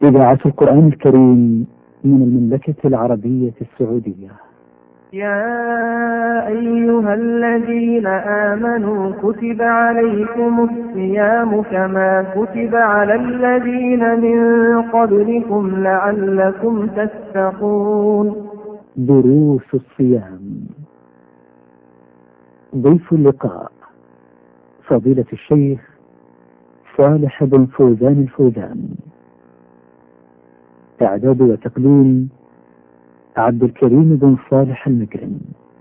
إذاعة القرآن الكريم من المملكة العربية السعودية. يا أيها الذين آمنوا كتب عليكم الصيام كما كتب على الذين من قبلكم لعلكم تتقون. دروس الصيام. ضيف اللقاء فضيلة الشيخ صالح بن فوزان الفوزان. إعداد وتقديم عبد الكريم بن صالح المكرم.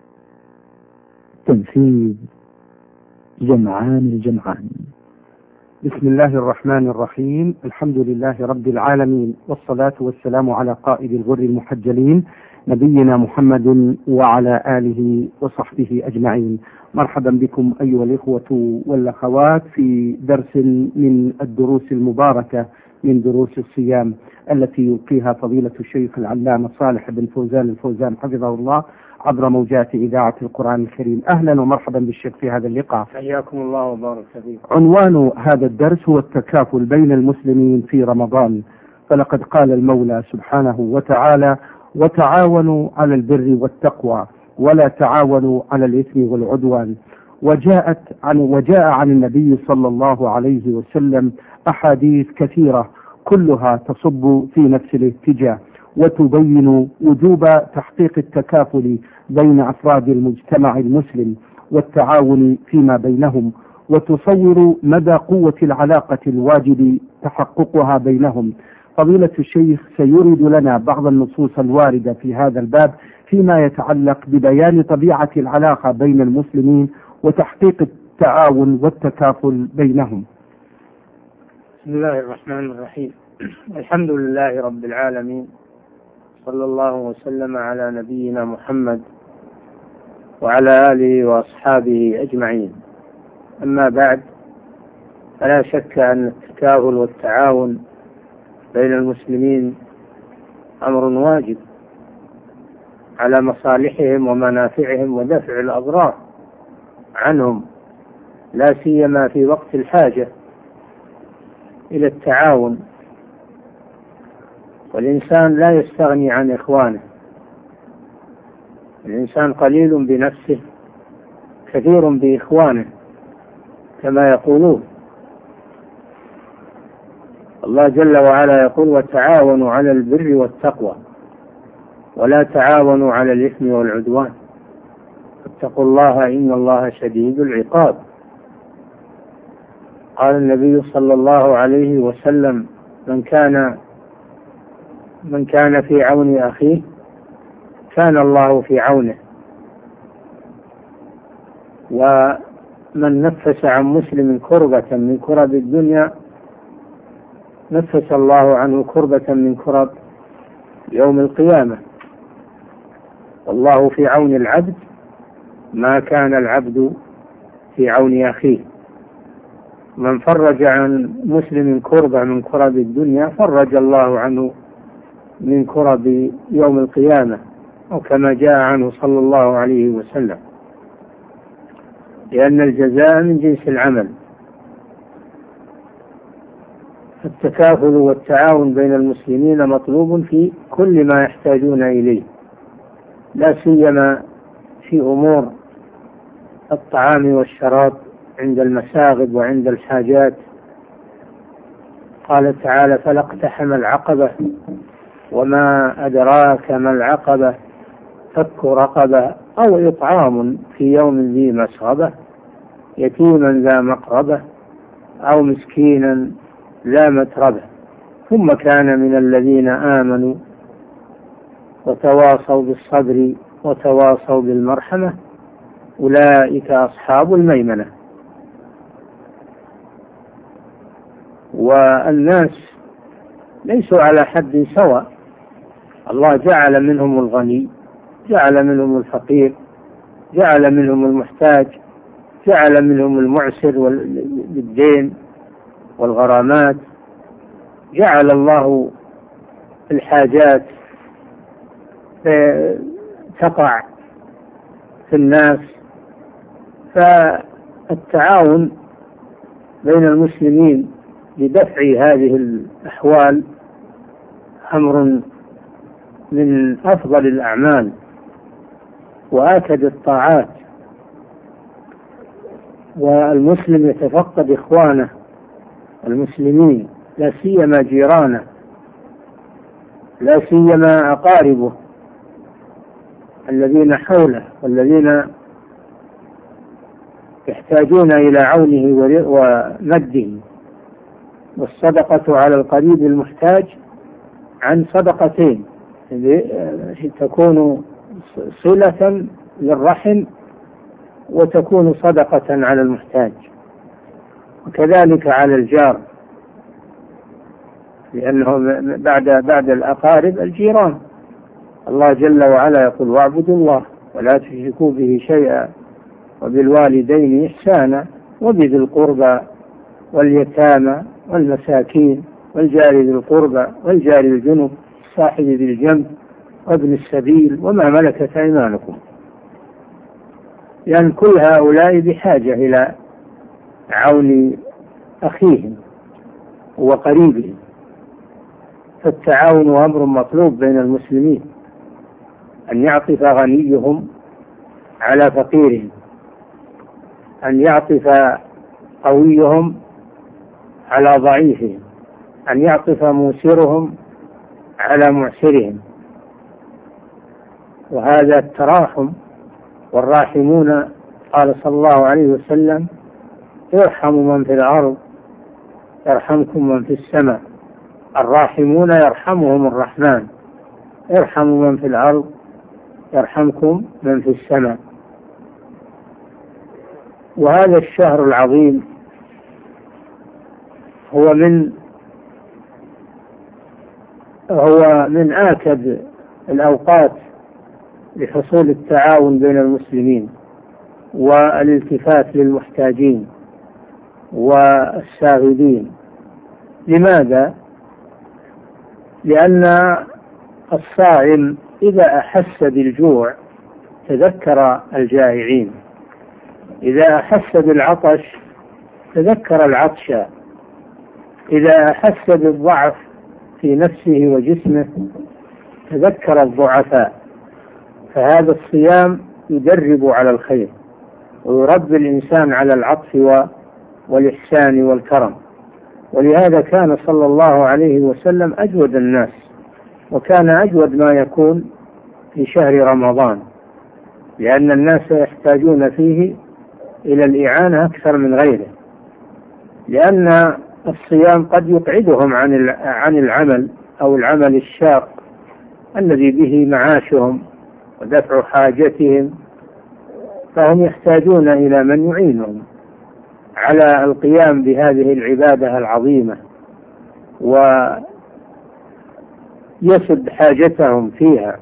تنفيذ جمعان الجمعان. بسم الله الرحمن الرحيم. الحمد لله رب العالمين، والصلاة والسلام على قائد الغر المحجلين نبينا محمد وعلى آله وصحبه أجمعين. مرحبا بكم أيها الإخوة والأخوات في درس من الدروس المباركة من دروس الصيام التي يلقيها فضيلة الشيخ العلامة صالح بن فوزان الفوزان حفظه الله عبر موجات إذاعة القرآن الكريم. أهلا ومرحبا بالشيخ في هذا اللقاء. حياكم الله وبارك فيكم. عنوان هذا الدرس هو التكافل بين المسلمين في رمضان. فلقد قال المولى سبحانه وتعالى: وتعاونوا على البر والتقوى ولا تعاونوا على الإثم والعدوان. وجاء عن النبي صلى الله عليه وسلم أحاديث كثيرة كلها تصب في نفس الاتجاه وتبين وجوب تحقيق التكافل بين أفراد المجتمع المسلم والتعاون فيما بينهم، وتصور مدى قوة العلاقة الواجب تحققها بينهم. فضيلة الشيخ سيورد لنا بعض النصوص الواردة في هذا الباب فيما يتعلق ببيان طبيعة العلاقة بين المسلمين وتحقيق التعاون والتكافل بينهم. بسم الله الرحمن الرحيم. الحمد لله رب العالمين، صلى الله وسلم على نبينا محمد وعلى آله وأصحابه أجمعين. أما بعد، فلا شك أن التكافل والتعاون بين المسلمين أمر واجب على مصالحهم ومنافعهم ودفع الأضرار عنهم، لا سيما في وقت الحاجة إلى التعاون. والإنسان لا يستغني عن إخوانه، الإنسان قليل بنفسه كثير بإخوانه كما يقولون. الله جل وعلا يقول: وتعاونوا على البر والتقوى ولا تعاونوا على الإثم والعدوان اتقوا الله إن الله شديد العقاب. قال النبي صلى الله عليه وسلم: من كان في عون أخيه كان الله في عونه، ومن نفس عن مسلم كربة من كرب الدنيا نفس الله عنه كربة من كرب يوم القيامة. والله في عون العبد ما كان العبد في عون أخيه. من فرج عن مسلم كربة من كرب الدنيا فرج الله عنه من كرب يوم القيامة، أو كما جاء عنه صلى الله عليه وسلم، لأن الجزاء من جنس العمل. التكافل والتعاون بين المسلمين مطلوب في كل ما يحتاجون إليه، لا سيما في أمور الطعام والشراب عند المساغب وعند الحاجات. قال تعالى: فلا اقتحم العقبة وما أدراك ما العقبة فك رقبة أو إطعام في يوم ذي مسغبة يتيما ذا مقربة أو مسكينا لا متربة ثم كان من الذين آمنوا وتواصوا بالصبر وتواصوا بالمرحمة أولئك أصحاب الميمنة. والناس ليسوا على حد سواء، الله جعل منهم الغني، جعل منهم الفقير، جعل منهم المحتاج، جعل منهم المعسر بالدين والغرامات، جعل الله الحاجات تقع في الناس. فالتعاون بين المسلمين لدفع هذه الأحوال أمر من أفضل الأعمال وآكد الطاعات، والمسلم يتفقد إخوانه المسلمين، لا سيما جيرانه، لا سيما أقاربه الذين حوله والذين يحتاجون إلى عونه ومده. والصدقة على القريب المحتاج عن صدقتين، تكون صلة للرحم وتكون صدقة على المحتاج، وكذلك على الجار، لأنه بعد الأقارب الجيران. الله جل وعلا يقول: واعبدوا الله ولا تشركوا به شيئا وبالوالدين إحسانا وبذي القربى واليتامى والمساكين والجار ذي القربى والجار الجنب الصاحب ذي الجنب وابن السبيل وما ملكت أيمانكم. لأن كل هؤلاء بحاجة إلى عون أخيهم وقريبهم، فالتعاون أمر مطلوب بين المسلمين، أن يعطف غنيهم على فقيرهم، أن يعطف قويهم على ضعيفهم، أن يعطف موسرهم على معسرهم، وهذا التراحم. والراحمون قال صلى الله عليه وسلم: يرحم من في الأرض يرحمكم من في السماء. الراحمون يرحمهم الرحمن، يرحم من في الأرض يرحمكم من في السماء. وهذا الشهر العظيم هو من آكد الأوقات لحصول التعاون بين المسلمين والالتفات للمحتاجين والساغدين. لماذا؟ لأن الصائم إذا أحس بالجوع تذكر الجائعين، إذا أحس بالعطش تذكر العطش، إذا أحس بالضعف في نفسه وجسمه تذكر الضعفاء. فهذا الصيام يدرب على الخير ويربي الإنسان على العطف والإحسان والكرم. ولهذا كان صلى الله عليه وسلم أجود الناس، وكان أجود ما يكون في شهر رمضان، لأن الناس يحتاجون فيه إلى الإعانة أكثر من غيره، لأن الصيام قد يقعدهم عن العمل أو العمل الشاق الذي به معاشهم ودفع حاجتهم، فهم يحتاجون إلى من يعينهم على القيام بهذه العبادة العظيمة ويسد حاجتهم فيها.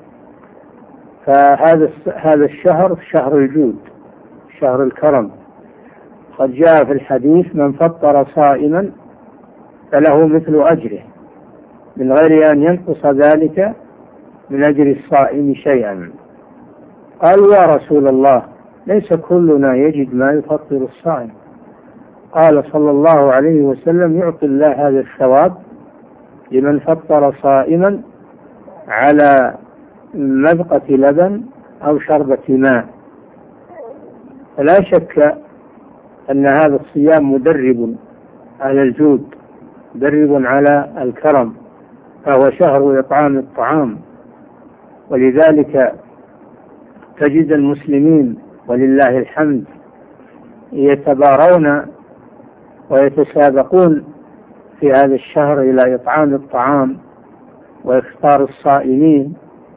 فهذا الشهر شهر الجود، شهر الكرم. قد جاء في الحديث: من فطر صائما فله مثل أجره من غير أن ينقص ذلك من أجر الصائم شيئا. قالوا: يا رسول الله، ليس كلنا يجد ما يفطر الصائم. قال صلى الله عليه وسلم: يعطي الله هذا الثواب لمن فطر صائما على مذقة لبن أو شربة ماء. فلا شك أن هذا الصيام مدرب على الجود، مدرب على الكرم، فهو شهر إطعام الطعام. ولذلك تجد المسلمين ولله الحمد يتبارون ويتسابقون في هذا الشهر إلى إطعام الطعام وإفطار الصائمين،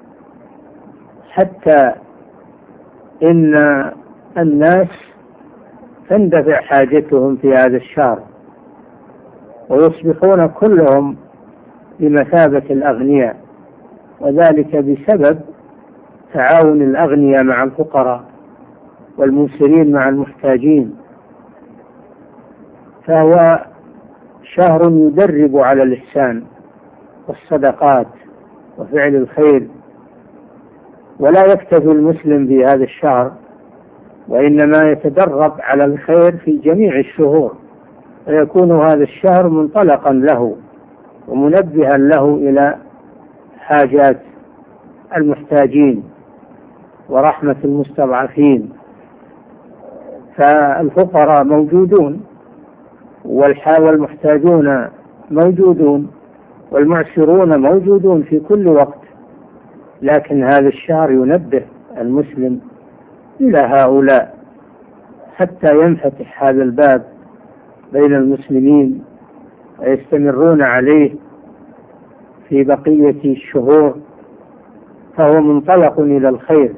حتى إن الناس تندفع حاجتهم في هذا الشهر ويصبحون كلهم بمثابة الأغنياء، وذلك بسبب تعاون الأغنياء مع الفقراء والمنسرين مع المحتاجين. فهو شهر يدرب على الإحسان والصدقات وفعل الخير. ولا يكتفي المسلم في هذا الشهر، وإنما يتدرب على الخير في جميع الشهور، فيكون هذا الشهر منطلقا له ومنبها له إلى حاجات المحتاجين ورحمة المستضعفين. فالفقراء موجودون والمحتاجون موجودون والمعسرون موجودون في كل وقت، لكن هذا الشهر ينبه المسلم إلى هؤلاء حتى ينفتح هذا الباب بين المسلمين ويستمرون عليه في بقية الشهور، فهو منطلق إلى الخير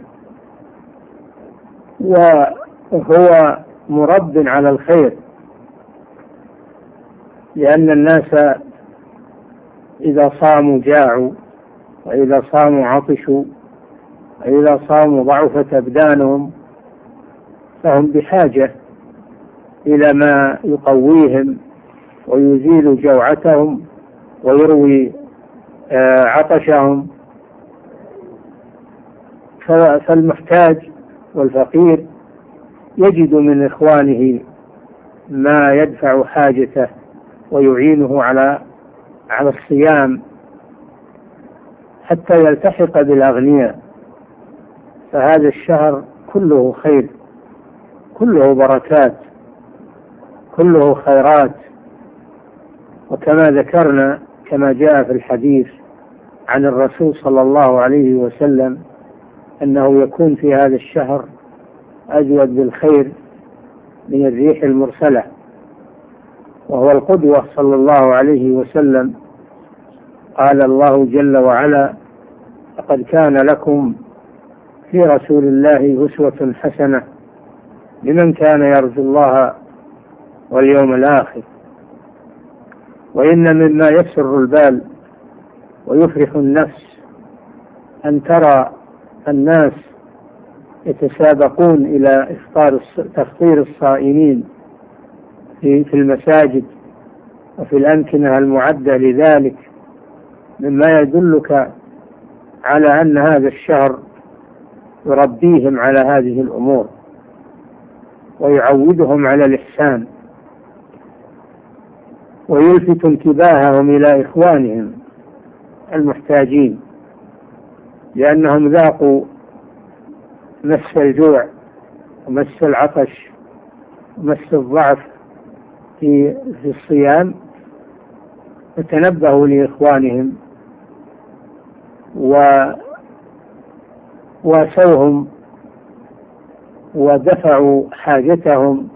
وهو مرب على الخير، لأن الناس إذا صاموا جاعوا، وإذا صاموا عطشوا، وإذا صاموا ضعفت أبدانهم، فهم بحاجة إلى ما يقويهم ويزيل جوعتهم ويروي عطشهم. فالمحتاج والفقير يجد من إخوانه ما يدفع حاجته ويعينه على الصيام حتى يلتحق بالأغنياء. فهذا الشهر كله خير، كله بركات، كله خيرات. وكما ذكرنا كما جاء في الحديث عن الرسول صلى الله عليه وسلم أنه يكون في هذا الشهر أجود بالخير من الريح المرسلة، وهو القدوة صلى الله عليه وسلم. قال الله جل وعلا: لقد كان لكم في رسول الله أسوة حسنة لمن كان يرجو الله واليوم الآخر. وإن مما يسر البال ويفرح النفس أن ترى الناس يتسابقون إلى تفطير الصائمين في المساجد وفي الأمكنة المعدة لذلك، مما يدلك على أن هذا الشهر يربيهم على هذه الأمور ويعودهم على الإحسان ويلفت انتباههم إلى إخوانهم المحتاجين، لأنهم ذاقوا مس الجوع ومس العطش ومس الضعف في الصيام، فتنبهوا لإخوانهم وواسوهم ودفعوا حاجتهم،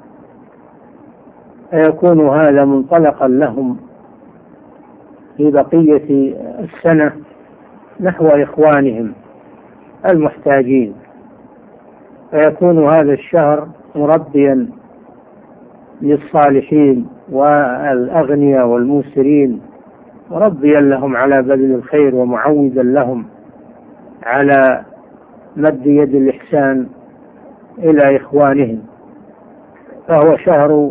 فيكون هذا منطلقا لهم في بقية السنة نحو إخوانهم المحتاجين، فيكون هذا الشهر مربيا للصالحين والأغنياء والموسرين، مربيا لهم على بذل الخير ومعودا لهم على مد يد الإحسان إلى إخوانهم. فهو شهر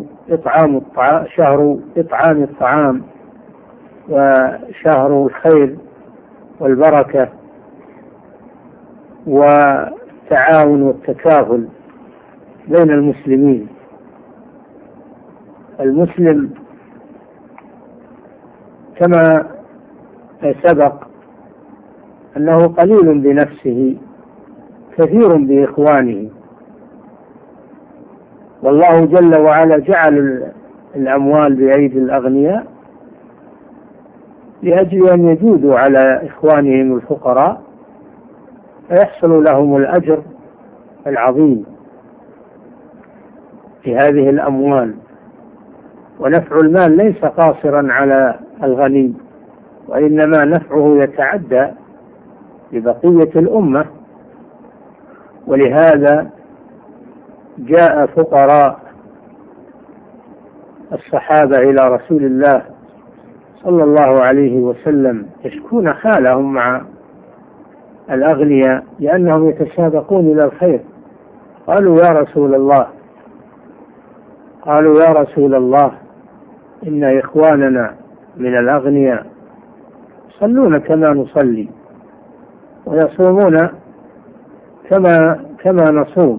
إطعام الطعام وشهر الخير والبركة والتعاون والتكافل بين المسلمين. المسلم كما سبق أنه قليل بنفسه كثير بإخوانه، والله جل وعلا جعل الأموال بأيدي الأغنياء لأجل أن يجودوا على إخوانهم الفقراء فيحصل لهم الأجر العظيم في هذه الأموال. ونفع المال ليس قاصرا على الغني، وإنما نفعه يتعدى لبقية الأمة. ولهذا جاء فقراء الصحابة إلى رسول الله صلى الله عليه وسلم يشكون حالهم مع الأغنياء لأنهم يتسابقون إلى الخير. قالوا يا رسول الله إن إخواننا من الأغنياء يصلون كما نصلي ويصومون كما نصوم،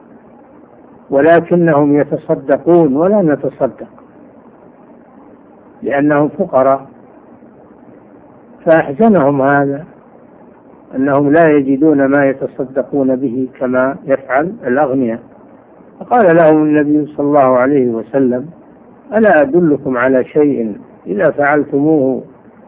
ولكنهم يتصدقون ولا نتصدق. لأنهم فقراء. فأحزنهم هذا أنهم لا يجدون ما يتصدقون به كما يفعل الأغنياء. فقال لهم النبي صلى الله عليه وسلم: ألا أدلكم على شيء إذا فعلتموه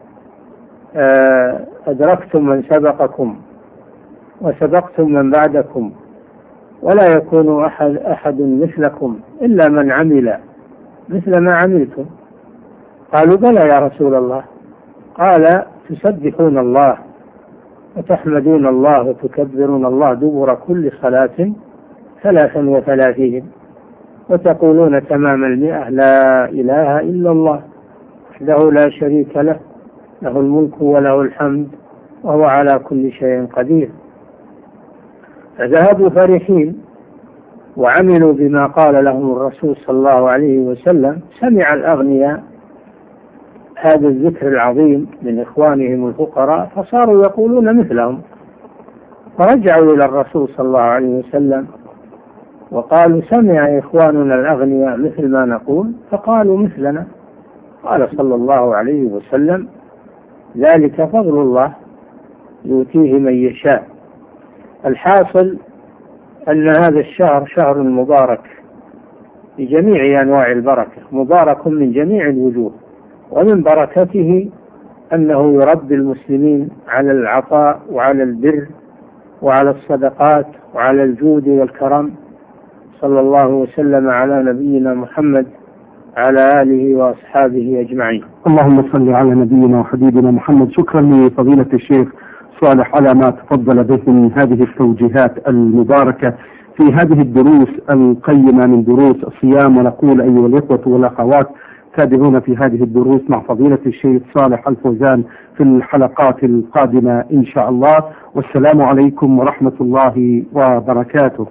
أدركتم من سبقكم وسبقتم من بعدكم، ولا يكون أحد مثلكم إلا من عمل مثل ما عملتم؟ قالوا: بلى يا رسول الله. قال: تسبحون الله وتحمدون الله وتكبرون الله دبر كل صلاة 33، وتقولون تمام 100: لا إله إلا الله وحده لا شريك له، له الملك وله الحمد وهو على كل شيء قدير. فذهبوا فرحين وعملوا بما قال لهم الرسول صلى الله عليه وسلم. سمع الأغنياء هذا الذكر العظيم من إخوانهم الفقراء فصاروا يقولون مثلهم، فرجعوا إلى الرسول صلى الله عليه وسلم وقالوا: سمع إخواننا الأغنياء مثل ما نقول فقالوا مثلنا. قال صلى الله عليه وسلم: ذلك فضل الله يؤتيه من يشاء. الحاصل أن هذا الشهر شهر مبارك بجميع أنواع البركة، مبارك من جميع الوجوه، ومن بركته أنه يربي المسلمين على العطاء وعلى البر وعلى الصدقات وعلى الجود والكرم. صلى الله وسلم على نبينا محمد على آله وأصحابه أجمعين. اللهم صل على نبينا وحبيبنا محمد. شكرا لفضيلة الشيخ صالح على ما تفضل به من هذه التوجيهات المباركة في هذه الدروس القيمة من دروس الصيام. ونقول أيها الإخوة والأخوات تابعونا في هذه الدروس مع فضيلة الشيخ صالح الفوزان في الحلقات القادمة إن شاء الله. والسلام عليكم ورحمة الله وبركاته.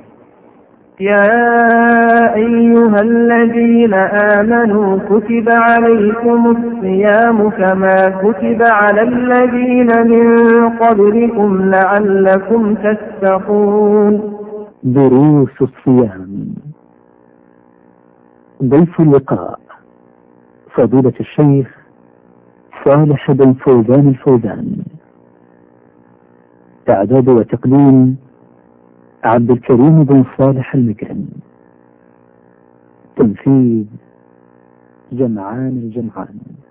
يا أيها الذين آمنوا كتب عليكم الصيام كما كتب على الذين من قبلكم لعلكم تتقون. دروس الصيام. ضيف اللقاء فضيلة الشيخ صالح بن فوزان الفوزان. إعداد وتقديم عبد الكريم بن صالح المكرم. تنفيذ جمعان الجمعان.